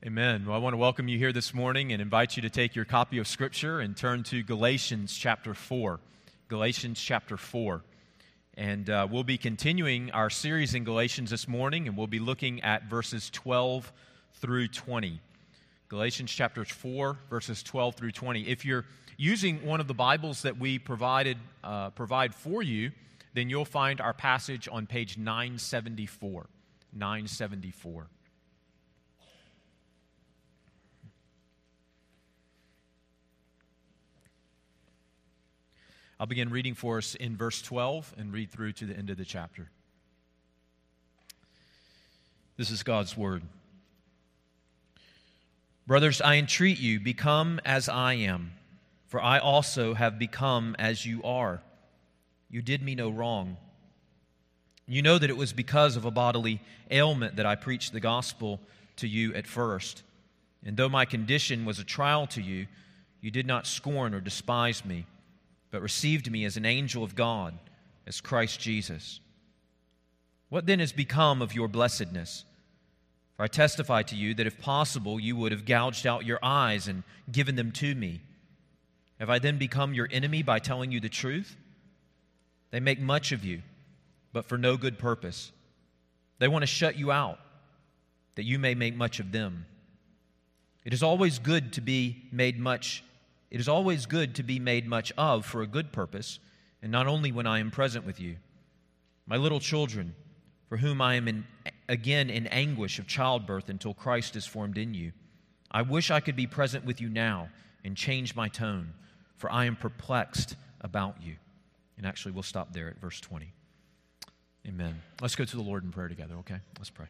Amen. Well, I want to welcome you here this morning and invite you to take your copy of Scripture and turn to Galatians chapter 4. Galatians chapter 4. And we'll be continuing our series in Galatians this morning, and we'll be looking at verses 12 through 20. Galatians chapter 4, verses 12 through 20. If you're using one of the Bibles that we provide for you, then you'll find our passage on page 974. 974. I'll begin reading for us in verse 12 and read through to the end of the chapter. This is God's word. Brothers, I entreat you, become as I am, for I also have become as you are. You did me no wrong. You know that it was because of a bodily ailment that I preached the gospel to you at first. And though my condition was a trial to you, you did not scorn or despise me, but received me as an angel of God, as Christ Jesus. What then has become of your blessedness? For I testify to you that if possible, you would have gouged out your eyes and given them to me. Have I then become your enemy by telling you the truth? They make much of you, but for no good purpose. They want to shut you out, that you may make much of them. It is always good to be made much of for a good purpose, and not only when I am present with you. My little children, for whom I am again in anguish of childbirth until Christ is formed in you, I wish I could be present with you now and change my tone, for I am perplexed about you. And actually, we'll stop there at verse 20. Amen. Let's go to the Lord in prayer together, okay? Let's pray.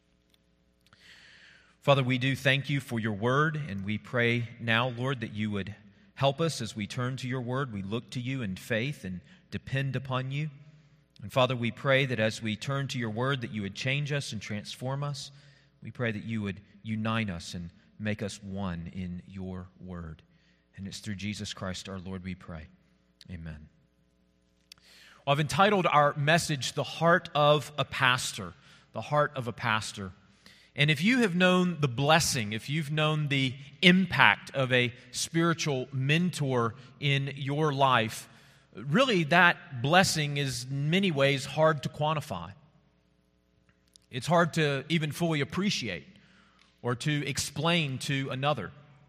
Father, we do thank you for your word, and we pray now, Lord, that you would help us as we turn to your word. We look to you in faith and depend upon you. And Father, we pray that as we turn to your word, that you would change us and transform us. We pray that you would unite us and make us one in your word. And it's through Jesus Christ our Lord we pray. Amen. Well, I've entitled our message, The Heart of a Pastor. The Heart of a Pastor. And if you have known the blessing, if you've known the impact of a spiritual mentor in your life, really that blessing is in many ways hard to quantify. It's hard to even fully appreciate or to explain to another.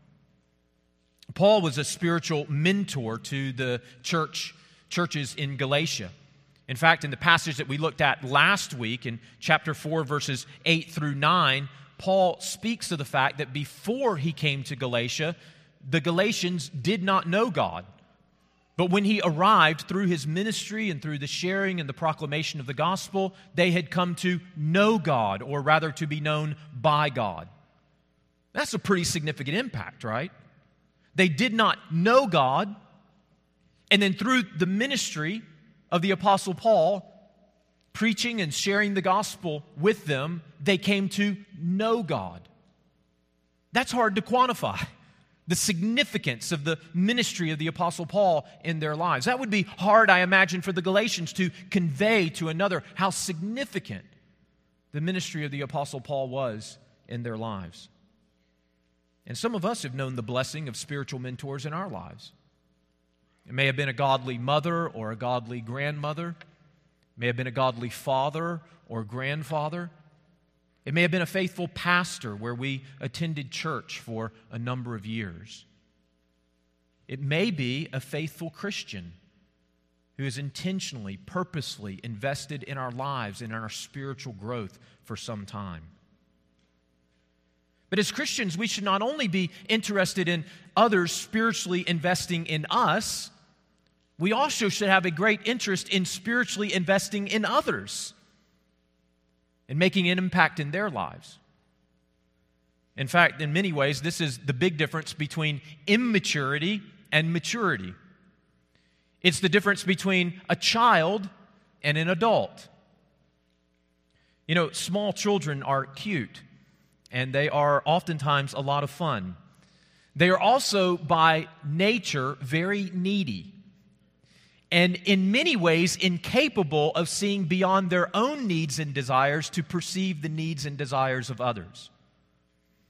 Paul was a spiritual mentor to the churches in Galatia. In fact, in the passage that we looked at last week, in chapter 4, verses 8 through 9, Paul speaks of the fact that before he came to Galatia, the Galatians did not know God. But when he arrived through his ministry and through the sharing and the proclamation of the gospel, they had come to know God, or rather to be known by God. That's a pretty significant impact, right? They did not know God, and then through the ministry of the Apostle Paul, preaching and sharing the gospel with them, they came to know God. That's hard to quantify, the significance of the ministry of the Apostle Paul in their lives. That would be hard, I imagine, for the Galatians to convey to another how significant the ministry of the Apostle Paul was in their lives. And some of us have known the blessing of spiritual mentors in our lives. It may have been a godly mother or a godly grandmother. It may have been a godly father or grandfather. It may have been a faithful pastor where we attended church for a number of years. It may be a faithful Christian who is intentionally, purposely invested in our lives and in our spiritual growth for some time. But as Christians, we should not only be interested in others spiritually investing in us, we also should have a great interest in spiritually investing in others and making an impact in their lives. In fact, in many ways, this is the big difference between immaturity and maturity. It's the difference between a child and an adult. You know, small children are cute, and they are oftentimes a lot of fun. They are also, by nature, very needy, and in many ways incapable of seeing beyond their own needs and desires to perceive the needs and desires of others.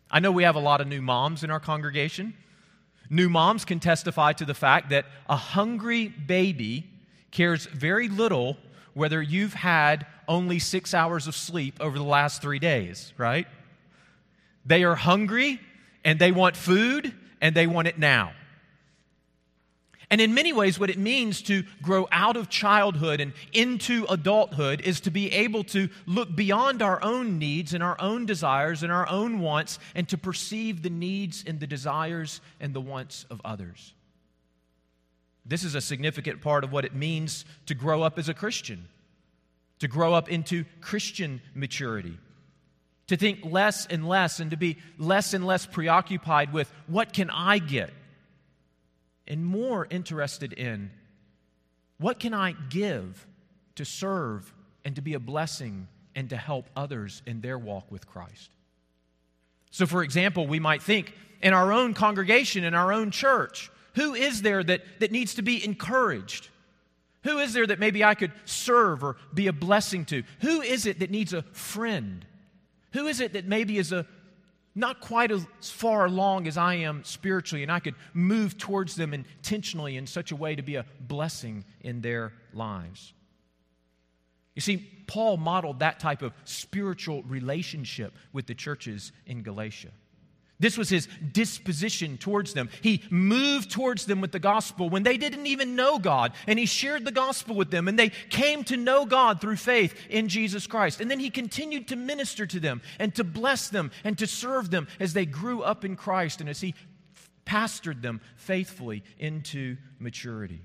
I know we have a lot of new moms in our congregation. New moms can testify to the fact that a hungry baby cares very little whether you've had only 6 hours of sleep over the last 3 days, right? They are hungry, and they want food, and they want it now. And in many ways, what it means to grow out of childhood and into adulthood is to be able to look beyond our own needs and our own desires and our own wants and to perceive the needs and the desires and the wants of others. This is a significant part of what it means to grow up as a Christian, to grow up into Christian maturity, to think less and less and to be less and less preoccupied with what can I get, and more interested in what can I give to serve and to be a blessing and to help others in their walk with Christ. So, for example, we might think in our own congregation, in our own church, who is there that needs to be encouraged? Who is there that maybe I could serve or be a blessing to? Who is it that needs a friend? Who is it that maybe is not quite as far along as I am spiritually, and I could move towards them intentionally in such a way to be a blessing in their lives? You see, Paul modeled that type of spiritual relationship with the churches in Galatia. This was his disposition towards them. He moved towards them with the gospel when they didn't even know God, and he shared the gospel with them, and they came to know God through faith in Jesus Christ. And then he continued to minister to them and to bless them and to serve them as they grew up in Christ and as he pastored them faithfully into maturity.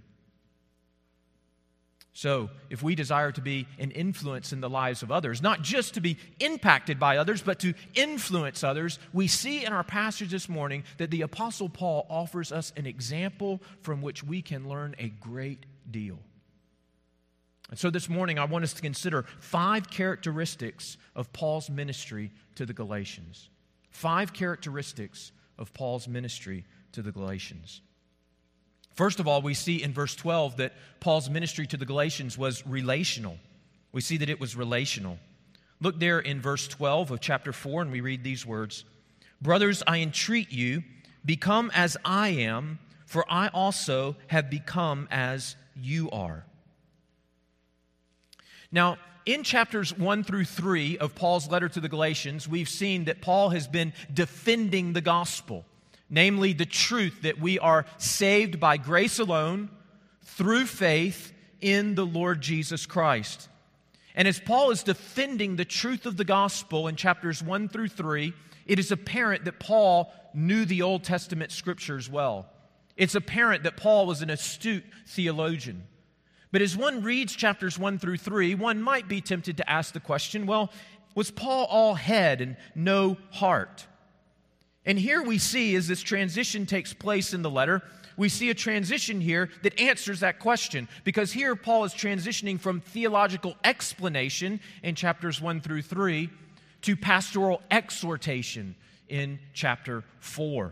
So, if we desire to be an influence in the lives of others, not just to be impacted by others, but to influence others, we see in our passage this morning that the Apostle Paul offers us an example from which we can learn a great deal. And so this morning, I want us to consider 5 characteristics of Paul's ministry to the Galatians. 5 characteristics of Paul's ministry to the Galatians. First of all, we see in verse 12 that Paul's ministry to the Galatians was relational. We see that it was relational. Look there in verse 12 of chapter 4, and we read these words, "Brothers, I entreat you, become as I am, for I also have become as you are." Now, in chapters 1 through 3 of Paul's letter to the Galatians, we've seen that Paul has been defending the gospel. Namely, the truth that we are saved by grace alone, through faith in the Lord Jesus Christ. And as Paul is defending the truth of the gospel in chapters 1 through 3, it is apparent that Paul knew the Old Testament scriptures well. It's apparent that Paul was an astute theologian. But as one reads chapters 1 through 3, one might be tempted to ask the question, well, was Paul all head and no heart? And here we see, as this transition takes place in the letter, we see a transition here that answers that question. Because here Paul is transitioning from theological explanation in chapters 1 through 3 to pastoral exhortation in chapter 4.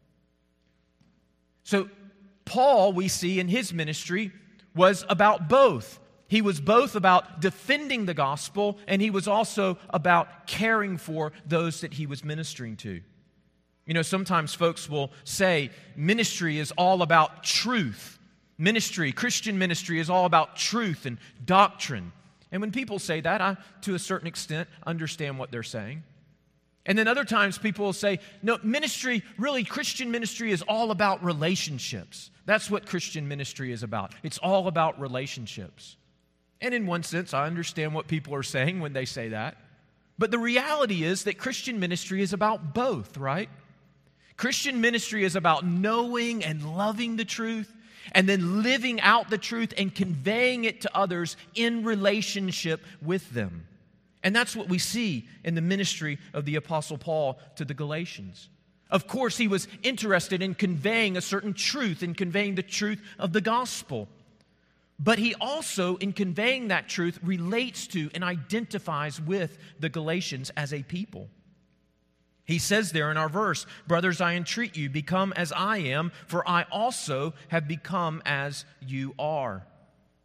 So Paul, we see in his ministry, was about both. He was both about defending the gospel, and he was also about caring for those that he was ministering to. You know, sometimes folks will say ministry is all about truth. Christian ministry is all about truth and doctrine. And when people say that, I, to a certain extent, understand what they're saying. And then other times people will say, no, Christian ministry is all about relationships. That's what Christian ministry is about. It's all about relationships. And in one sense, I understand what people are saying when they say that. But the reality is that Christian ministry is about both, right? Christian ministry is about knowing and loving the truth and then living out the truth and conveying it to others in relationship with them. And that's what we see in the ministry of the Apostle Paul to the Galatians. Of course, he was interested in conveying a certain truth and conveying the truth of the gospel. But he also, in conveying that truth, relates to and identifies with the Galatians as a people. He says there in our verse, "Brothers, I entreat you, become as I am, for I also have become as you are."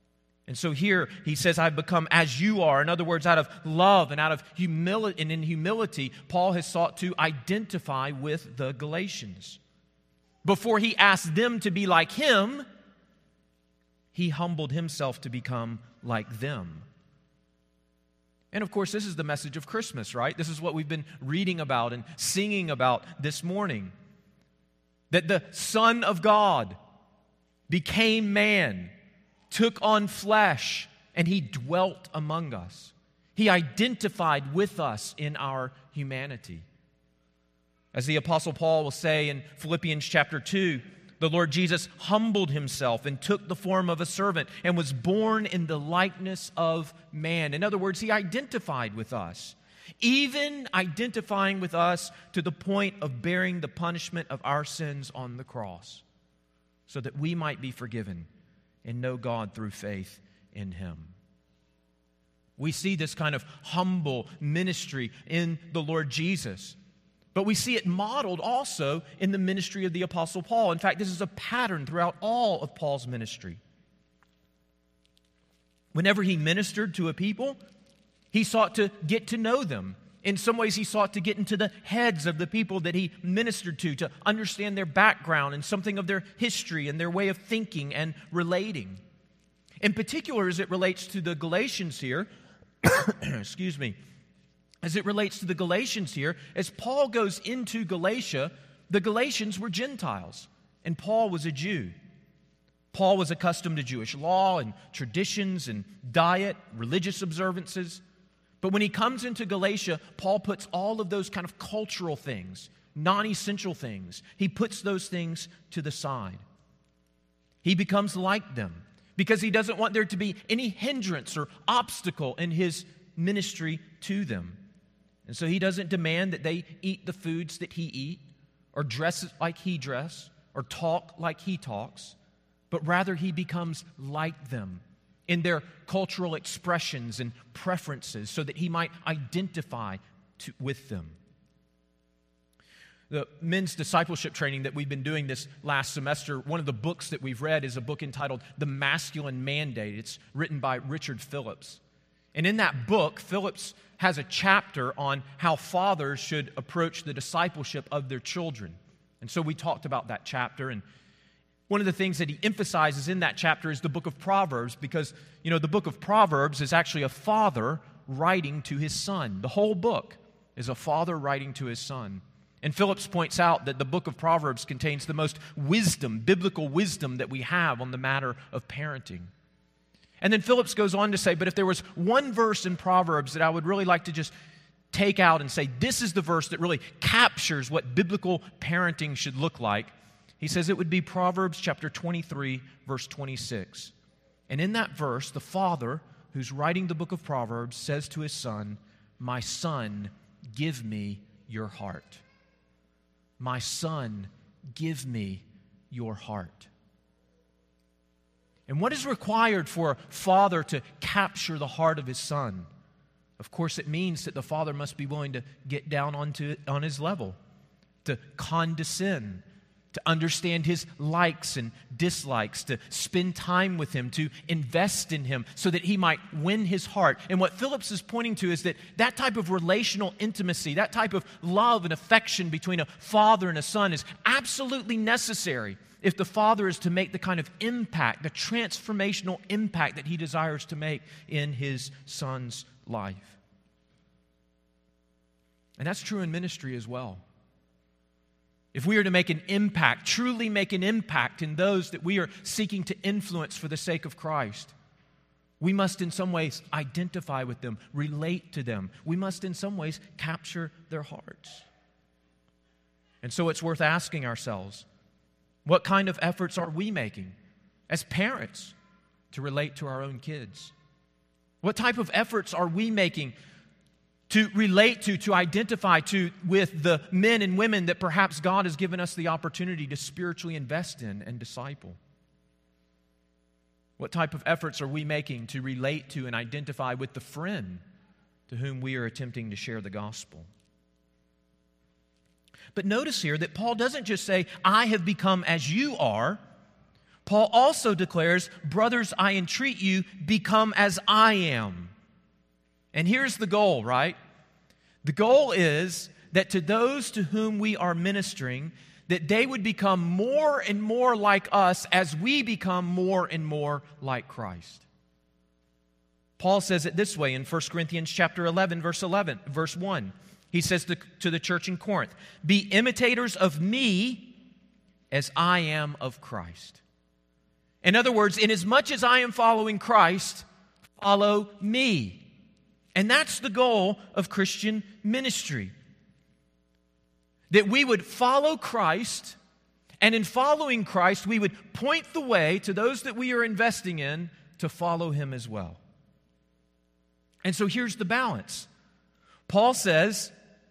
And so here he says, I've become as you are. In other words, out of love and out of humility, and in humility, Paul has sought to identify with the Galatians. Before he asked them to be like him, he humbled himself to become like them. And of course, this is the message of Christmas, right? This is what we've been reading about and singing about this morning. That the Son of God became man, took on flesh, and he dwelt among us. He identified with us in our humanity. As the Apostle Paul will say in Philippians chapter 2, the Lord Jesus humbled himself and took the form of a servant and was born in the likeness of man. In other words, he identified with us, even identifying with us to the point of bearing the punishment of our sins on the cross, so that we might be forgiven and know God through faith in him. We see this kind of humble ministry in the Lord Jesus, but we see it modeled also in the ministry of the Apostle Paul. In fact, this is a pattern throughout all of Paul's ministry. Whenever he ministered to a people, he sought to get to know them. In some ways, he sought to get into the heads of the people that he ministered to understand their background and something of their history and their way of thinking and relating. In particular, as it relates to the Galatians here, excuse me, as it relates to the Galatians here, as Paul goes into Galatia, the Galatians were Gentiles, and Paul was a Jew. Paul was accustomed to Jewish law and traditions and diet, religious observances. But when he comes into Galatia, Paul puts all of those kind of cultural things, non-essential things, he puts those things to the side. He becomes like them because he doesn't want there to be any hindrance or obstacle in his ministry to them. And so he doesn't demand that they eat the foods that he eats, or dress like he dresses, or talk like he talks, but rather he becomes like them in their cultural expressions and preferences so that he might identify with them. The men's discipleship training that we've been doing this last semester, one of the books that we've read is a book entitled The Masculine Mandate. It's written by Richard Phillips. And in that book, Phillips has a chapter on how fathers should approach the discipleship of their children. And so we talked about that chapter, and one of the things that he emphasizes in that chapter is the book of Proverbs, because, the book of Proverbs is actually a father writing to his son. The whole book is a father writing to his son. And Phillips points out that the book of Proverbs contains the most wisdom, biblical wisdom that we have on the matter of parenting. And then Phillips goes on to say, but if there was one verse in Proverbs that I would really like to just take out and say, this is the verse that really captures what biblical parenting should look like, he says it would be Proverbs chapter 23, verse 26. And in that verse, the father who's writing the book of Proverbs says to his son, "My son, give me your heart. My son, give me your heart." And what is required for a father to capture the heart of his son? Of course, it means that the father must be willing to get down on his level, to condescend, to understand his likes and dislikes, to spend time with him, to invest in him so that he might win his heart. And what Phillips is pointing to is that type of relational intimacy, that type of love and affection between a father and a son is absolutely necessary if the father is to make the kind of impact, the transformational impact that he desires to make in his son's life. And that's true in ministry as well. If we are to make an impact, truly make an impact in those that we are seeking to influence for the sake of Christ, we must in some ways identify with them, relate to them. We must in some ways capture their hearts. And so it's worth asking ourselves, what kind of efforts are we making as parents to relate to our own kids? What type of efforts are we making to relate to identify with the men and women that perhaps God has given us the opportunity to spiritually invest in and disciple? What type of efforts are we making to relate to and identify with the friend to whom we are attempting to share the gospel? But notice here that Paul doesn't just say, "I have become as you are." Paul also declares, brothers, I entreat you, become as I am. And here's the goal, right? The goal is that to those to whom we are ministering, that they would become more and more like us as we become more and more like Christ. Paul says it this way in 1 Corinthians chapter 11, verse 1. He says to the church in Corinth, be imitators of me as I am of Christ. In other words, inasmuch as I am following Christ, follow me. And that's the goal of Christian ministry. That we would follow Christ, and in following Christ, we would point the way to those that we are investing in to follow Him as well. And so here's the balance. Paul says,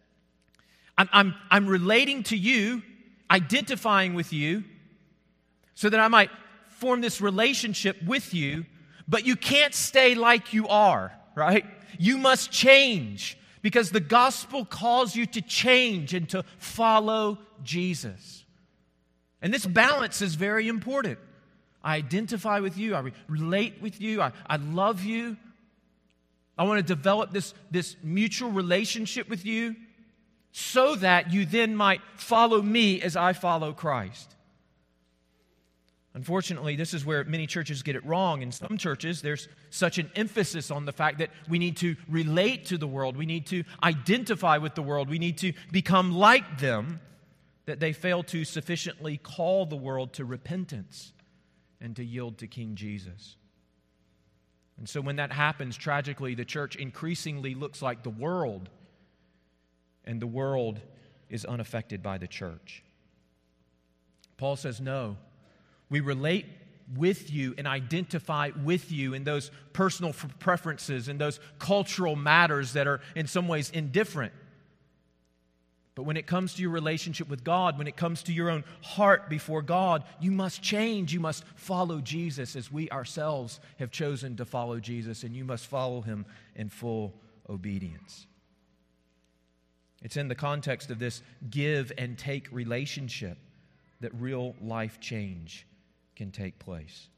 I'm relating to you, identifying with you, so that I might form this relationship with you, but you can't stay like you are, right? You must change, because the gospel calls you to change and to follow Jesus. And this balance is very important. I identify with you, I relate with you, I love you. I want to develop this mutual relationship with you so that you then might follow me as I follow Christ. Unfortunately, this is where many churches get it wrong. In some churches, there's such an emphasis on the fact that we need to relate to the world, we need to identify with the world, we need to become like them, that they fail to sufficiently call the world to repentance and to yield to King Jesus. And so when that happens, tragically, the church increasingly looks like the world, and the world is unaffected by the church. Paul says, no, we relate with you and identify with you in those personal preferences and those cultural matters that are in some ways indifferent. But when it comes to your relationship with God, when it comes to your own heart before God, you must change. You must follow Jesus as we ourselves have chosen to follow Jesus, and you must follow Him in full obedience. It's in the context of this give and take relationship that real life change can take place.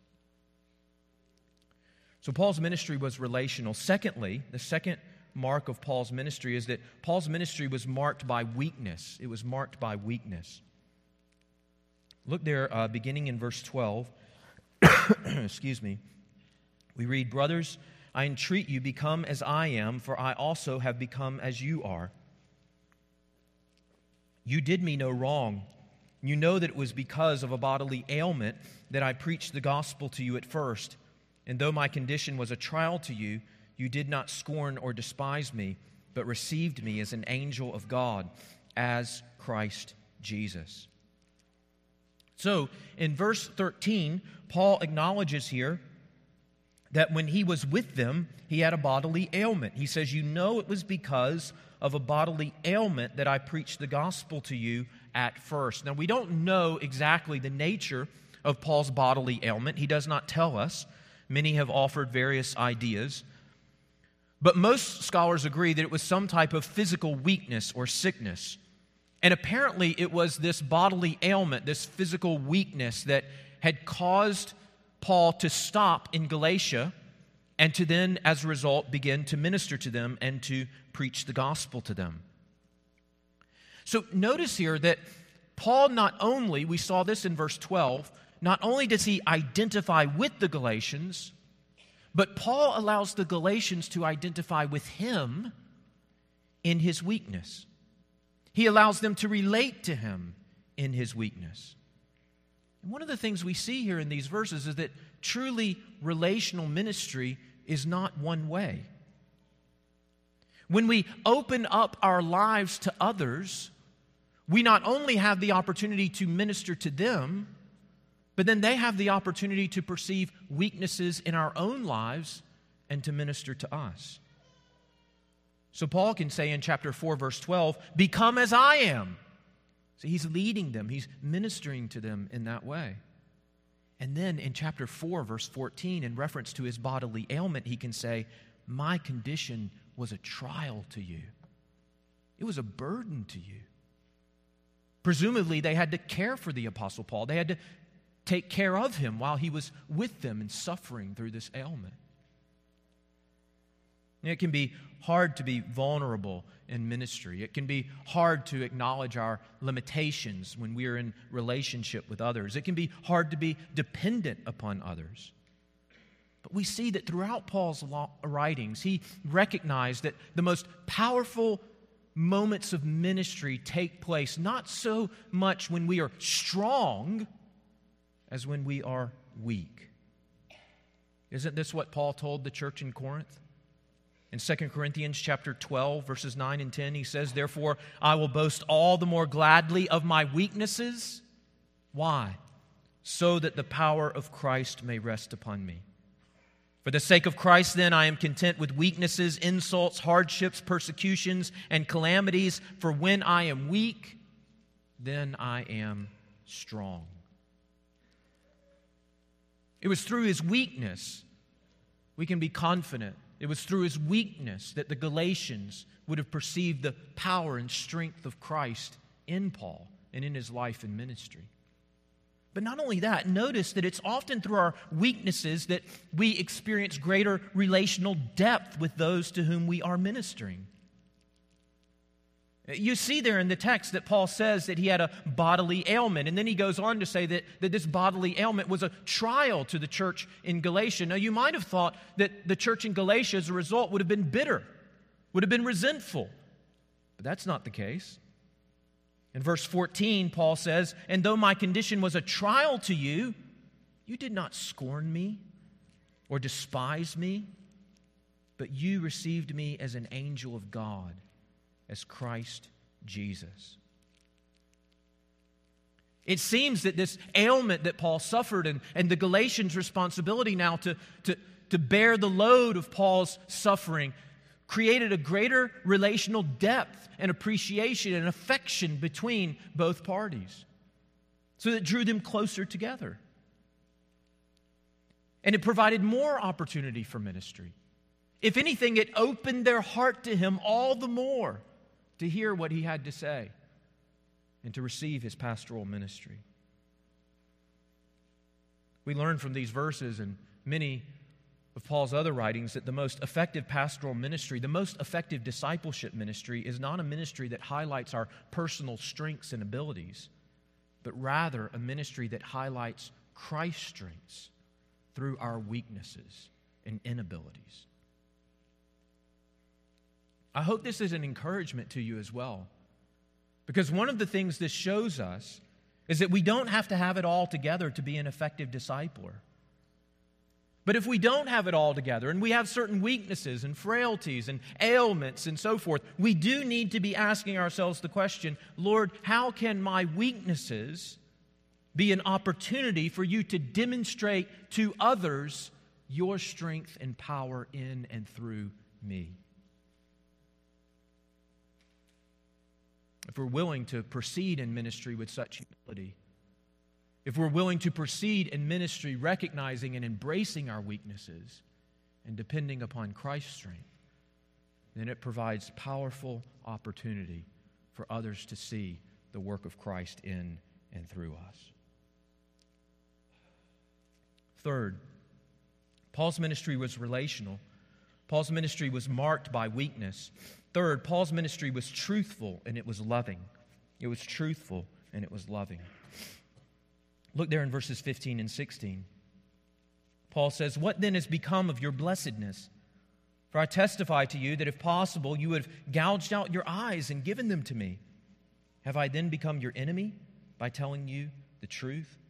So Paul's ministry was relational. Secondly, the second mark of Paul's ministry is that Paul's ministry was marked by weakness. It was marked by weakness. Look there, beginning in verse 12. Excuse me. We read, brothers, I entreat you, become as I am, for I also have become as you are. You did me no wrong. You know that it was because of a bodily ailment that I preached the gospel to you at first. And though my condition was a trial to you, you did not scorn or despise me, but received me as an angel of God, as Christ Jesus. So, in verse 13, Paul acknowledges here that when he was with them, he had a bodily ailment. He says, you know it was because of a bodily ailment that I preached the gospel to you at first. Now, we don't know exactly the nature of Paul's bodily ailment. He does not tell us. Many have offered various ideas. But most scholars agree that it was some type of physical weakness or sickness. And apparently it was this bodily ailment, this physical weakness that had caused Paul to stop in Galatia and to then, as a result, begin to minister to them and to preach the gospel to them. So notice here that Paul not only, we saw this in verse 12, not only does he identify with the Galatians, but Paul allows the Galatians to identify with him in his weakness. He allows them to relate to him in his weakness. And one of the things we see here in these verses is that truly relational ministry is not one way. When we open up our lives to others, we not only have the opportunity to minister to them, but then they have the opportunity to perceive weaknesses in our own lives and to minister to us. So Paul can say in chapter 4, verse 12, become as I am. So he's leading them. He's ministering to them in that way. And then in chapter 4, verse 14, in reference to his bodily ailment, he can say, my condition was a trial to you. It was a burden to you. Presumably, they had to care for the Apostle Paul. They had to take care of him while he was with them and suffering through this ailment. It can be hard to be vulnerable in ministry. It can be hard to acknowledge our limitations when we are in relationship with others. It can be hard to be dependent upon others. But we see that throughout Paul's writings, he recognized that the most powerful moments of ministry take place not so much when we are strong as when we are weak. Isn't this what Paul told the church in Corinth? In 2 Corinthians chapter 12, verses 9 and 10, he says, "Therefore I will boast all the more gladly of my weaknesses." Why? "So that the power of Christ may rest upon me. For the sake of Christ, then, I am content with weaknesses, insults, hardships, persecutions, and calamities. For when I am weak, then I am strong." It was through his weakness we can be confident. It was through his weakness that the Galatians would have perceived the power and strength of Christ in Paul and in his life and ministry. But not only that, notice that it's often through our weaknesses that we experience greater relational depth with those to whom we are ministering. You see there in the text that Paul says that he had a bodily ailment, and then he goes on to say that this bodily ailment was a trial to the church in Galatia. Now, you might have thought that the church in Galatia, as a result, would have been bitter, would have been resentful. But that's not the case. In verse 14, Paul says, "And though my condition was a trial to you, you did not scorn me or despise me, but you received me as an angel of God, as Christ Jesus." It seems that this ailment that Paul suffered and the Galatians' responsibility now to bear the load of Paul's suffering created a greater relational depth and appreciation and affection between both parties. So that drew them closer together. And it provided more opportunity for ministry. If anything, it opened their heart to him all the more to hear what he had to say and to receive his pastoral ministry. We learn from these verses and many of Paul's other writings that the most effective pastoral ministry, the most effective discipleship ministry, is not a ministry that highlights our personal strengths and abilities, but rather a ministry that highlights Christ's strengths through our weaknesses and inabilities. I hope this is an encouragement to you as well, because one of the things this shows us is that we don't have to have it all together to be an effective discipler. But if we don't have it all together and we have certain weaknesses and frailties and ailments and so forth, we do need to be asking ourselves the question, Lord, how can my weaknesses be an opportunity for you to demonstrate to others your strength and power in and through me? If we're willing to proceed in ministry with such humility, if we're willing to proceed in ministry recognizing and embracing our weaknesses and depending upon Christ's strength, then it provides powerful opportunity for others to see the work of Christ in and through us. Third, Paul's ministry was relational. Paul's ministry was marked by weakness. Third, Paul's ministry was truthful and it was loving. It was truthful and it was loving. Look there in verses 15 and 16. Paul says, "What then has become of your blessedness? For I testify to you that if possible, you would have gouged out your eyes and given them to me. Have I then become your enemy by telling you the truth?"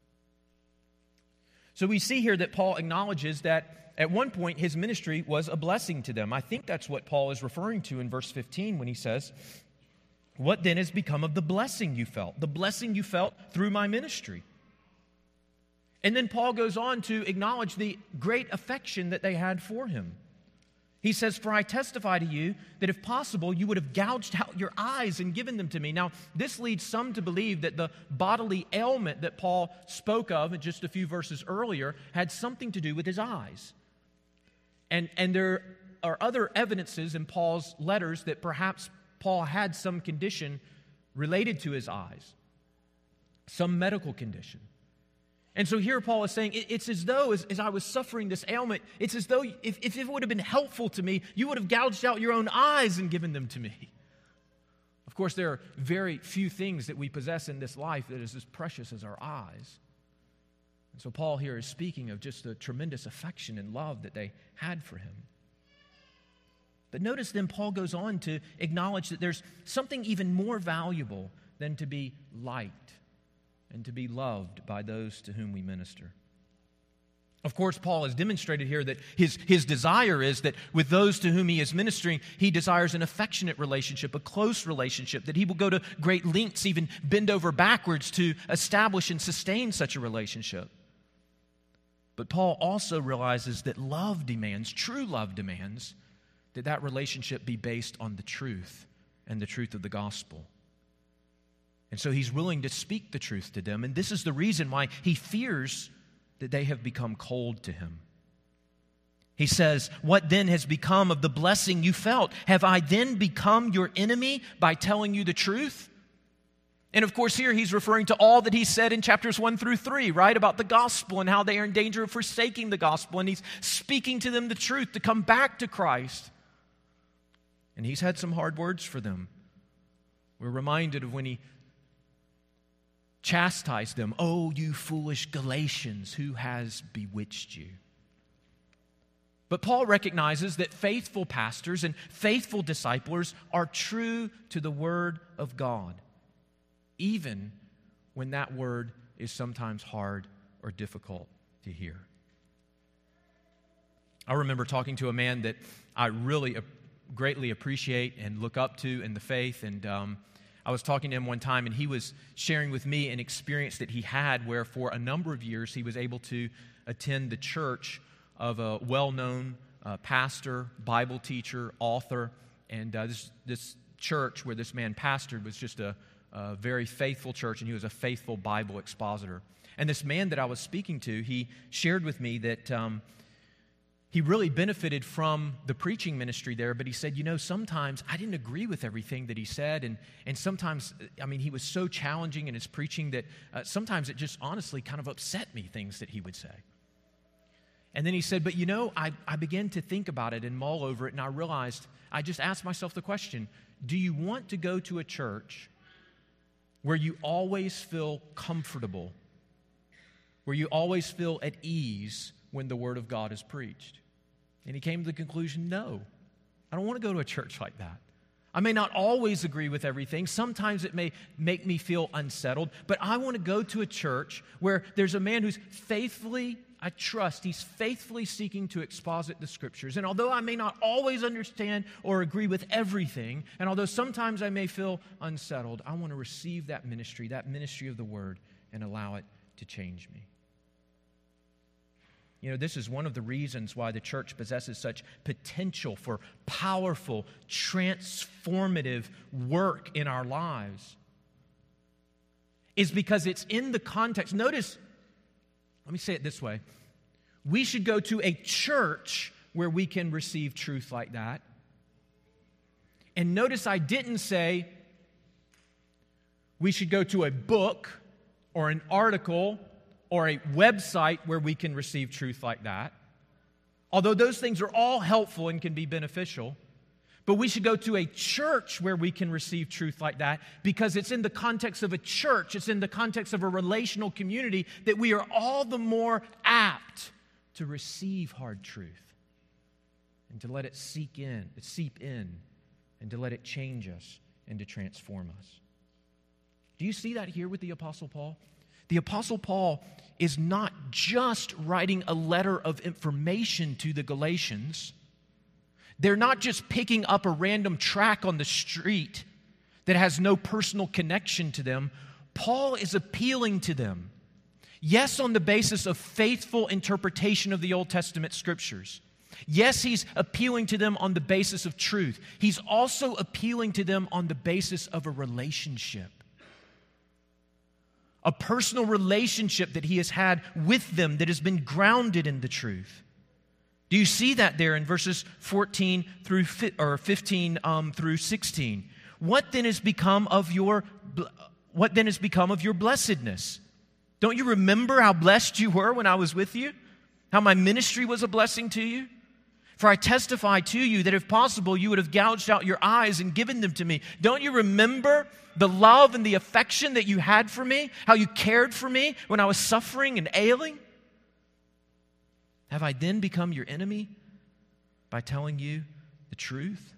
So we see here that Paul acknowledges that at one point his ministry was a blessing to them. I think that's what Paul is referring to in verse 15 when he says, "What then has become of the blessing you felt? The blessing you felt through my ministry." And then Paul goes on to acknowledge the great affection that they had for him. He says, "For I testify to you that if possible, you would have gouged out your eyes and given them to me." Now, this leads some to believe that the bodily ailment that Paul spoke of just a few verses earlier had something to do with his eyes. And there are other evidences in Paul's letters that perhaps Paul had some condition related to his eyes, some medical condition. And so here Paul is saying, it's as though, as I was suffering this ailment, it's as though if it would have been helpful to me, you would have gouged out your own eyes and given them to me. Of course, there are very few things that we possess in this life that is as precious as our eyes. And so Paul here is speaking of just the tremendous affection and love that they had for him. But notice then Paul goes on to acknowledge that there's something even more valuable than to be liked and to be loved by those to whom we minister. Of course, Paul has demonstrated here that his desire is that with those to whom he is ministering, he desires an affectionate relationship, a close relationship, that he will go to great lengths, even bend over backwards to establish and sustain such a relationship. But Paul also realizes that love demands, true love demands, that relationship be based on the truth and the truth of the gospel. And so he's willing to speak the truth to them. And this is the reason why he fears that they have become cold to him. He says, "What then has become of the blessing you felt? Have I then become your enemy by telling you the truth?" And of course here he's referring to all that he said in chapters 1 through 3, right? About the gospel and how they are in danger of forsaking the gospel. And he's speaking to them the truth to come back to Christ. And he's had some hard words for them. We're reminded of when he chastised them. "Oh, you foolish Galatians, who has bewitched you?" But Paul recognizes that faithful pastors and faithful disciplers are true to the Word of God, even when that Word is sometimes hard or difficult to hear. I remember talking to a man that I really greatly appreciate and look up to in the faith, and I was talking to him one time, and he was sharing with me an experience that he had where for a number of years he was able to attend the church of a well-known pastor, Bible teacher, author, and this church where this man pastored was just a very faithful church, and he was a faithful Bible expositor. And this man that I was speaking to, he shared with me that he really benefited from the preaching ministry there, but he said, sometimes I didn't agree with everything that he said, and sometimes, he was so challenging in his preaching that sometimes it just honestly kind of upset me, things that he would say. And then he said, but I began to think about it and mull over it, and I realized, I just asked myself the question, do you want to go to a church where you always feel comfortable, where you always feel at ease when the Word of God is preached? And he came to the conclusion, no, I don't want to go to a church like that. I may not always agree with everything. Sometimes it may make me feel unsettled, but I want to go to a church where there's a man who's faithfully, I trust, he's faithfully seeking to exposit the Scriptures. And although I may not always understand or agree with everything, and although sometimes I may feel unsettled, I want to receive that ministry of the Word, and allow it to change me. This is one of the reasons why the church possesses such potential for powerful, transformative work in our lives. Is because it's in the context. Notice, let me say it this way. We should go to a church where we can receive truth like that. And notice I didn't say we should go to a book or an article or a website where we can receive truth like that. Although those things are all helpful and can be beneficial. But we should go to a church where we can receive truth like that, because it's in the context of a church, it's in the context of a relational community that we are all the more apt to receive hard truth and to let it seep in, and to let it change us and to transform us. Do you see that here with the Apostle Paul? The Apostle Paul is not just writing a letter of information to the Galatians. They're not just picking up a random tract on the street that has no personal connection to them. Paul is appealing to them. Yes, on the basis of faithful interpretation of the Old Testament Scriptures. Yes, he's appealing to them on the basis of truth. He's also appealing to them on the basis of a relationship. A personal relationship that he has had with them that has been grounded in the truth. Do you see that there in verses 15 through 16? What then has become of your blessedness? Don't you remember how blessed you were when I was with you? How my ministry was a blessing to you? For I testify to you that if possible, you would have gouged out your eyes and given them to me. Don't you remember the love and the affection that you had for me? How you cared for me when I was suffering and ailing? Have I then become your enemy by telling you the truth?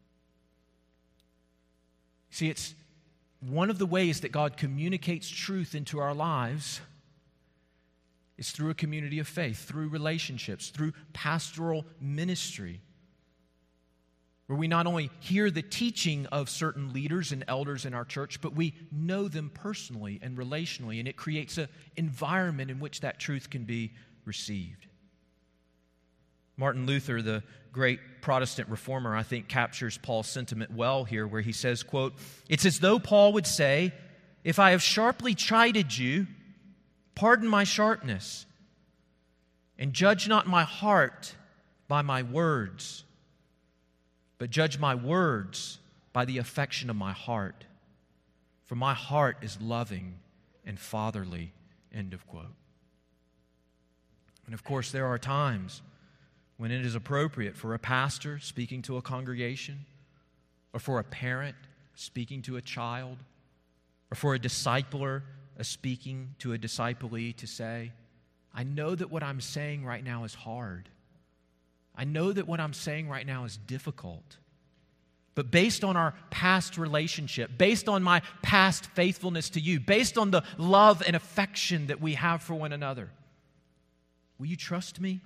See, it's one of the ways that God communicates truth into our lives is through a community of faith, through relationships, through pastoral ministry, where we not only hear the teaching of certain leaders and elders in our church, but we know them personally and relationally, and it creates an environment in which that truth can be received. Martin Luther, the great Protestant reformer, I think captures Paul's sentiment well here, where he says, quote, "It's as though Paul would say, if I have sharply chided you, pardon my sharpness, and judge not my heart by my words, but judge my words by the affection of my heart. For my heart is loving and fatherly," end of quote. And of course, there are times when it is appropriate for a pastor speaking to a congregation, or for a parent speaking to a child, or for a discipler speaking to a disciplee to say, I know that what I'm saying right now is hard. I know that what I'm saying right now is difficult. But based on our past relationship, based on my past faithfulness to you, based on the love and affection that we have for one another, will you trust me?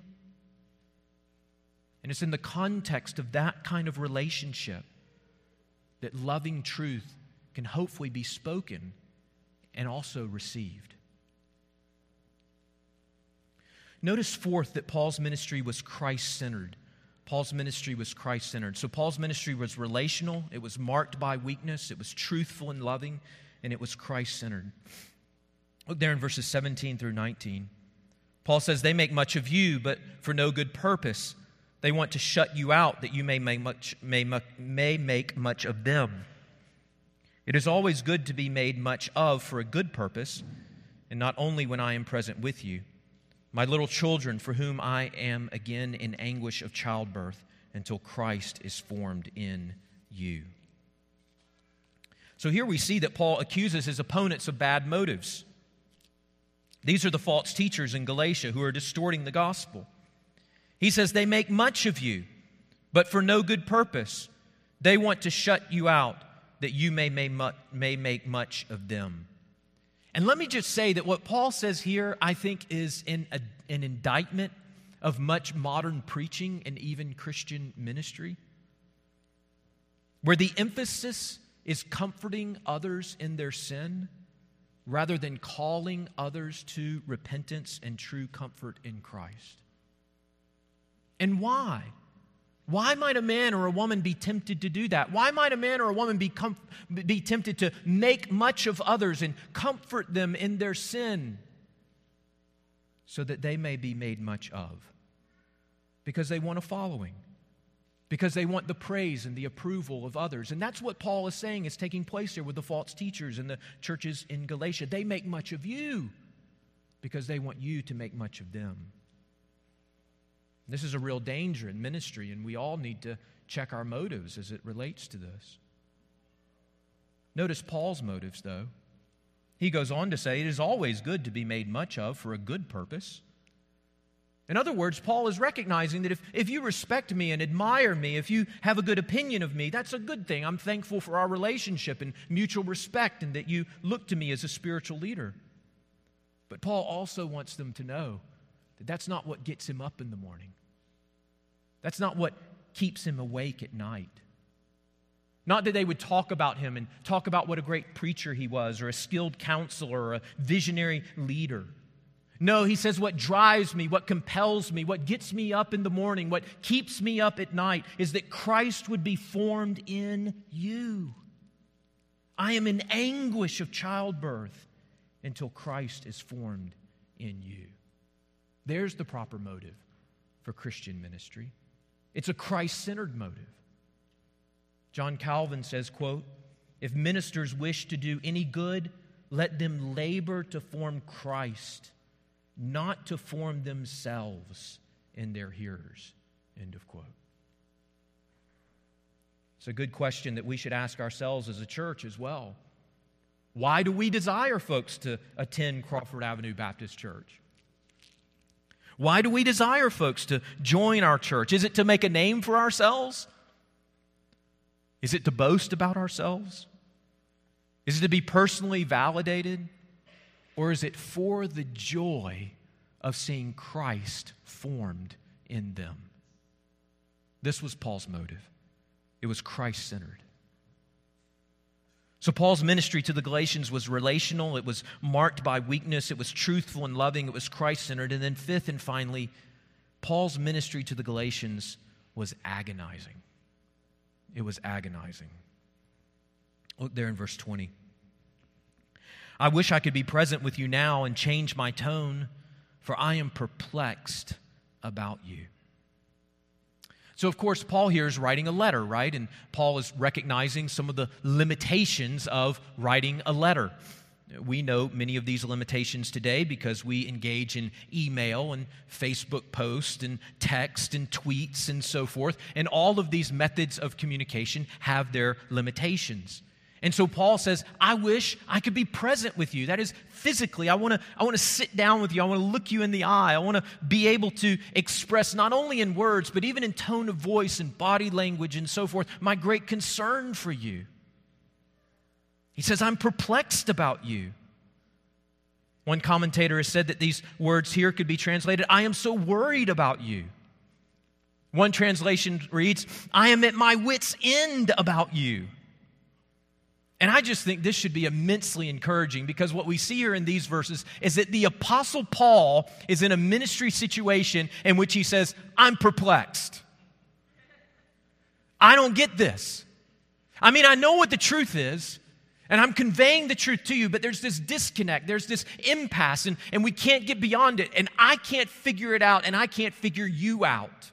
And it's in the context of that kind of relationship that loving truth can hopefully be spoken and also received. Notice, fourth, that Paul's ministry was Christ-centered. Paul's ministry was Christ-centered. So Paul's ministry was relational, it was marked by weakness, it was truthful and loving, and it was Christ-centered. Look there in verses 17 through 19. Paul says, "They make much of you, but for no good purpose. They want to shut you out, that you may make much of them. It is always good to be made much of for a good purpose, and not only when I am present with you. My little children, for whom I am again in anguish of childbirth, until Christ is formed in you." So here we see that Paul accuses his opponents of bad motives. These are the false teachers in Galatia who are distorting the gospel. He says they make much of you, but for no good purpose. They want to shut you out, that you may make much of them. And let me just say that what Paul says here, I think, is an indictment of much modern preaching and even Christian ministry, where the emphasis is comforting others in their sin rather than calling others to repentance and true comfort in Christ. And why? Why might a man or a woman be tempted to do that? Why might a man or a woman be tempted to make much of others and comfort them in their sin so that they may be made much of? Because they want a following. Because they want the praise and the approval of others. And that's what Paul is saying is taking place here with the false teachers in the churches in Galatia. They make much of you because they want you to make much of them. This is a real danger in ministry, and we all need to check our motives as it relates to this. Notice Paul's motives, though. He goes on to say, it is always good to be made much of for a good purpose. In other words, Paul is recognizing that if you respect me and admire me, if you have a good opinion of me, that's a good thing. I'm thankful for our relationship and mutual respect and that you look to me as a spiritual leader. But Paul also wants them to know that that's not what gets him up in the morning. That's not what keeps him awake at night. Not that they would talk about him and talk about what a great preacher he was, or a skilled counselor, or a visionary leader. No, he says what drives me, what compels me, what gets me up in the morning, what keeps me up at night is that Christ would be formed in you. I am in anguish of childbirth until Christ is formed in you. There's the proper motive for Christian ministry. It's a Christ-centered motive. John Calvin says, quote, "If ministers wish to do any good, let them labor to form Christ, not to form themselves in their hearers. End of quote. It's a good question that we should ask ourselves as a church as well. Why do we desire folks to attend Crawford Avenue Baptist Church? Why do we desire folks to join our church? Is it to make a name for ourselves? Is it to boast about ourselves? Is it to be personally validated? Or is it for the joy of seeing Christ formed in them? This was Paul's motive. It was Christ-centered. So Paul's ministry to the Galatians was relational. It was marked by weakness. It was truthful and loving. It was Christ-centered. And then fifth and finally, Paul's ministry to the Galatians was agonizing. It was agonizing. Look there in verse 20. I wish I could be present with you now and change my tone, for I am perplexed about you. So, of course, Paul here is writing a letter, right? And Paul is recognizing some of the limitations of writing a letter. We know many of these limitations today because we engage in email and Facebook posts and text and tweets and so forth. And all of these methods of communication have their limitations. And so Paul says, I wish I could be present with you. That is, physically, I want to sit down with you. I want to look you in the eye. I want to be able to express, not only in words, but even in tone of voice and body language and so forth, my great concern for you. He says, I'm perplexed about you. One commentator has said that these words here could be translated, I am so worried about you. One translation reads, I am at my wit's end about you. And I just think this should be immensely encouraging because what we see here in these verses is that the Apostle Paul is in a ministry situation in which he says, I'm perplexed. I don't get this. I mean, I know what the truth is, and I'm conveying the truth to you, but there's this disconnect, there's this impasse, and we can't get beyond it, and I can't figure it out, and I can't figure you out.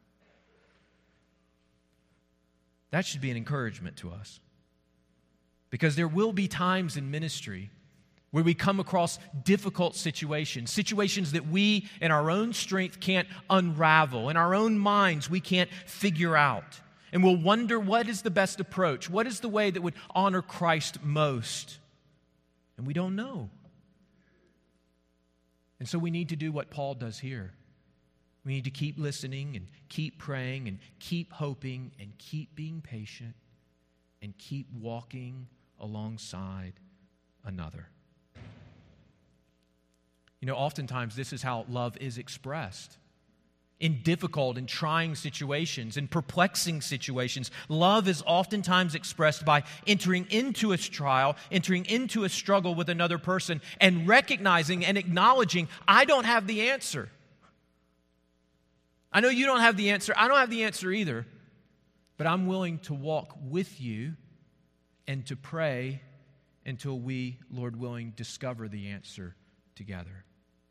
That should be an encouragement to us. Because there will be times in ministry where we come across difficult situations that we in our own strength can't unravel, in our own minds we can't figure out. And we'll wonder what is the best approach, what is the way that would honor Christ most. And we don't know. And so we need to do what Paul does here. We need to keep listening and keep praying and keep hoping and keep being patient and keep walking alongside another. You know, oftentimes this is how love is expressed. In difficult and trying situations, in perplexing situations, love is oftentimes expressed by entering into a trial, entering into a struggle with another person, and recognizing and acknowledging, I don't have the answer. I know you don't have the answer. I don't have the answer either. But I'm willing to walk with you and to pray until we, Lord willing, discover the answer together.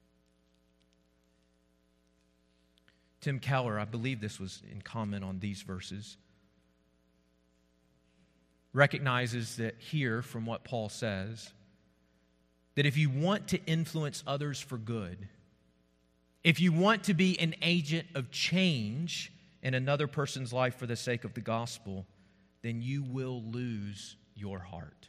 Tim Keller, I believe this was in comment on these verses, recognizes that here, from what Paul says, that if you want to influence others for good, if you want to be an agent of change in another person's life for the sake of the gospel, then you will lose your heart.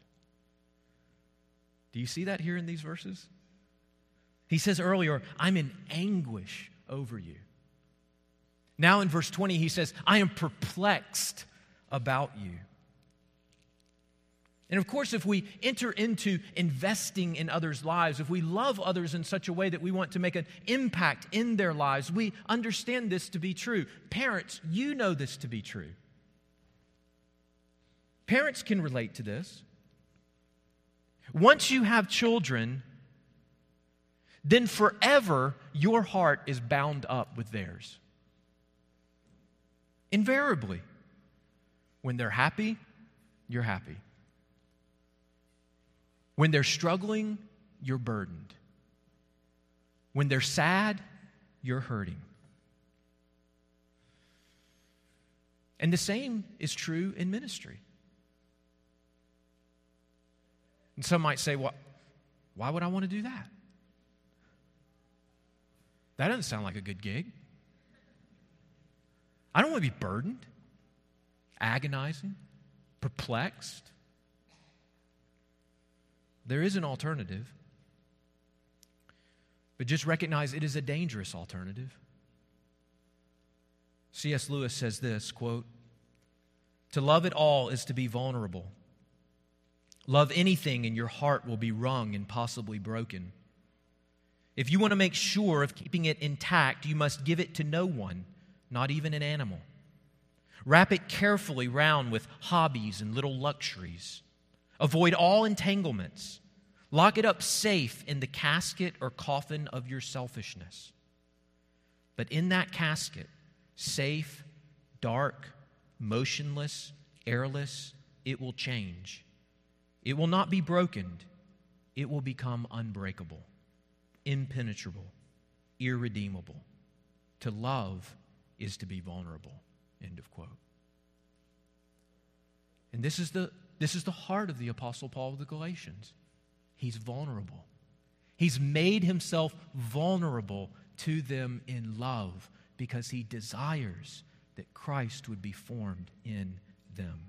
Do you see that here in these verses? He says earlier, I'm in anguish over you. Now in verse 20, he says, I am perplexed about you. And of course, if we enter into investing in others' lives, if we love others in such a way that we want to make an impact in their lives, we understand this to be true. Parents, you know this to be true. Parents can relate to this. Once you have children, then forever your heart is bound up with theirs. Invariably. When they're happy, you're happy. When they're struggling, you're burdened. When they're sad, you're hurting. And the same is true in ministry. And some might say, well, Why would I want to do that? That doesn't sound like a good gig. I don't want to be burdened, agonizing, perplexed. There is an alternative, but just recognize it is a dangerous alternative. C.S. Lewis says this, quote, "To love at all is to be vulnerable. Love anything and your heart will be wrung and possibly broken. If you want to make sure of keeping it intact, you must give it to no one, not even an animal. Wrap it carefully round with hobbies and little luxuries. Avoid all entanglements. Lock it up safe in the casket or coffin of your selfishness. But in that casket, safe, dark, motionless, airless, it will change. It will not be broken. It will become unbreakable, impenetrable, irredeemable. To love is to be vulnerable." End of quote. And this is the heart of the Apostle Paul of the Galatians. He's vulnerable. He's made himself vulnerable to them in love because he desires that Christ would be formed in them.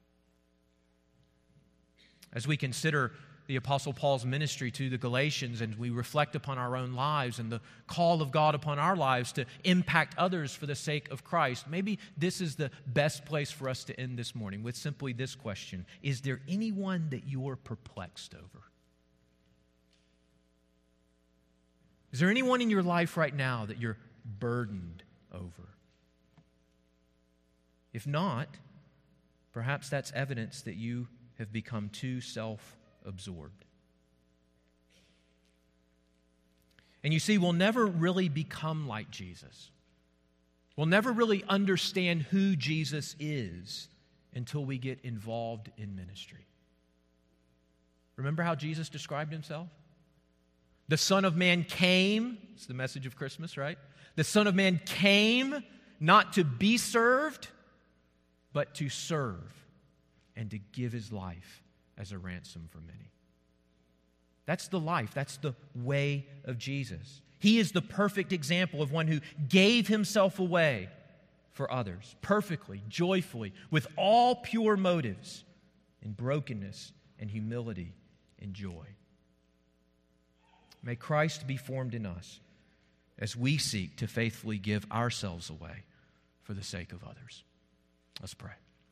As we consider the Apostle Paul's ministry to the Galatians and we reflect upon our own lives and the call of God upon our lives to impact others for the sake of Christ, maybe this is the best place for us to end this morning with simply this question: is there anyone that you're perplexed over? Is there anyone in your life right now that you're burdened over? If not, perhaps that's evidence that you have become too self-absorbed. And you see, we'll never really become like Jesus. We'll never really understand who Jesus is until we get involved in ministry. Remember how Jesus described himself? The Son of Man came, it's the message of Christmas, right? The Son of Man came not to be served, but to serve and to give his life as a ransom for many. That's the life. That's the way of Jesus. He is the perfect example of one who gave himself away for others, perfectly, joyfully, with all pure motives, in brokenness and humility and joy. May Christ be formed in us as we seek to faithfully give ourselves away for the sake of others. Let's pray.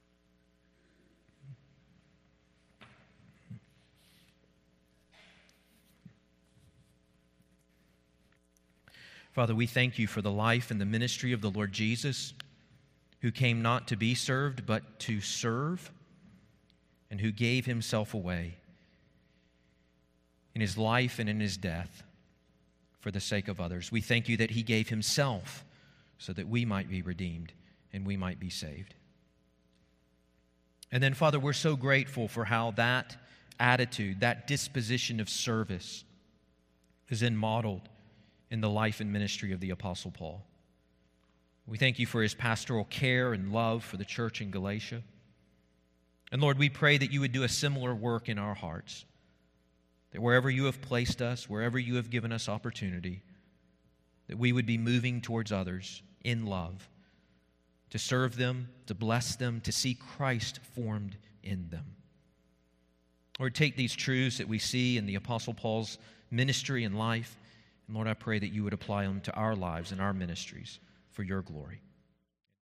Father, we thank you for the life and the ministry of the Lord Jesus, who came not to be served, but to serve, and who gave himself away in his life and in his death for the sake of others. We thank you that he gave himself so that we might be redeemed and we might be saved. And then, Father, we're so grateful for how that attitude, that disposition of service is then modeled in the life and ministry of the Apostle Paul. We thank you for his pastoral care and love for the church in Galatia. And Lord, we pray that you would do a similar work in our hearts, that wherever you have placed us, wherever you have given us opportunity, that we would be moving towards others in love, to serve them, to bless them, to see Christ formed in them. Lord, take these truths that we see in the Apostle Paul's ministry and life, and Lord, I pray that you would apply them to our lives and our ministries for your glory.